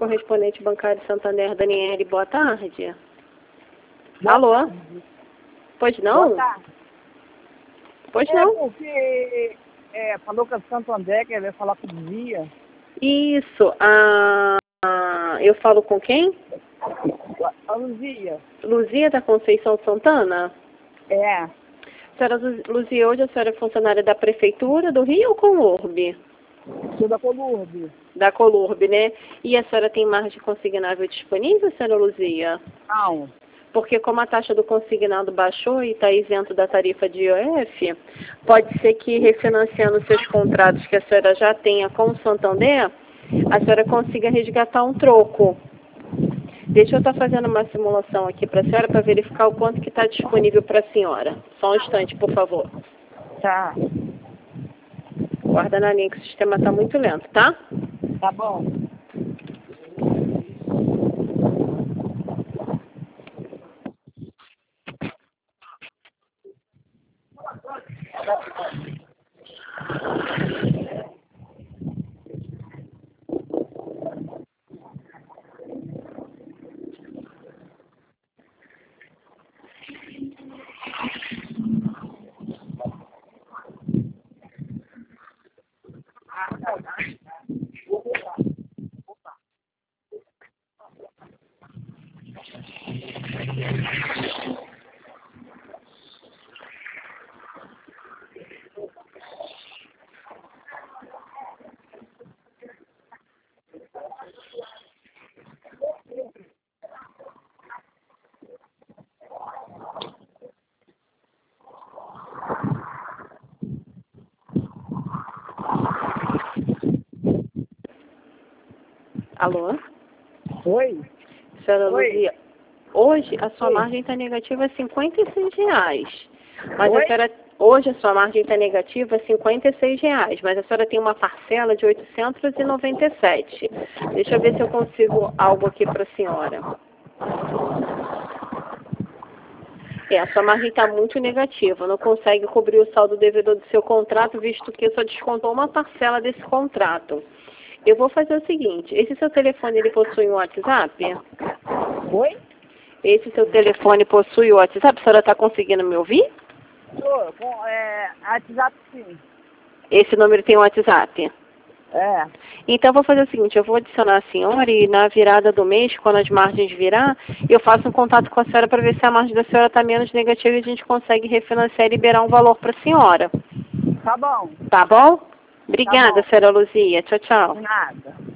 correspondente bancário Santander, Daniele, boa tarde. Alô? Pois não? Boa tarde. Pois não? Porque falou que a Santander quer falar com Luzia. Isso. Eu falo com quem? A Luzia. Luzia da Conceição Santana? É. Senhora Luzia, hoje a senhora é funcionária da Prefeitura do Rio ou Colurbe? Sou da Colurbe. Da Colurbe, né? E a senhora tem margem consignável disponível, senhora Luzia? Não. Porque como a taxa do consignado baixou e está isento da tarifa de IOF, pode ser que refinanciando seus contratos que a senhora já tenha com o Santander, a senhora consiga resgatar um troco. Deixa eu estar fazendo uma simulação aqui para a senhora para verificar o quanto que está disponível para a senhora. Só um instante, por favor. Tá. Guarda na linha que o sistema está muito lento, tá? Tá bom. Alô? Oi? Senhora Oi? Luzia, hoje a sua Oi. margem está negativa a R$56. Mas Oi? a senhora, hoje a sua margem está negativa a R$56, mas a senhora tem uma parcela de 897. Deixa eu ver se eu consigo algo aqui para a senhora. A sua margem está muito negativa, não consegue cobrir o saldo devedor do seu contrato, visto que só descontou uma parcela desse contrato. Eu vou fazer o seguinte, esse seu telefone ele possui um WhatsApp? Oi? Esse seu telefone possui o WhatsApp? A senhora está conseguindo me ouvir? Tô com WhatsApp sim. Esse número tem um WhatsApp? É. Então, eu vou fazer o seguinte, eu vou adicionar a senhora e na virada do mês, quando as margens virar, eu faço um contato com a senhora para ver se a margem da senhora está menos negativa e a gente consegue refinanciar e liberar um valor para a senhora. Tá bom. Tá bom? Obrigada, Tá bom. senhora Luzia. Tchau, tchau. De nada.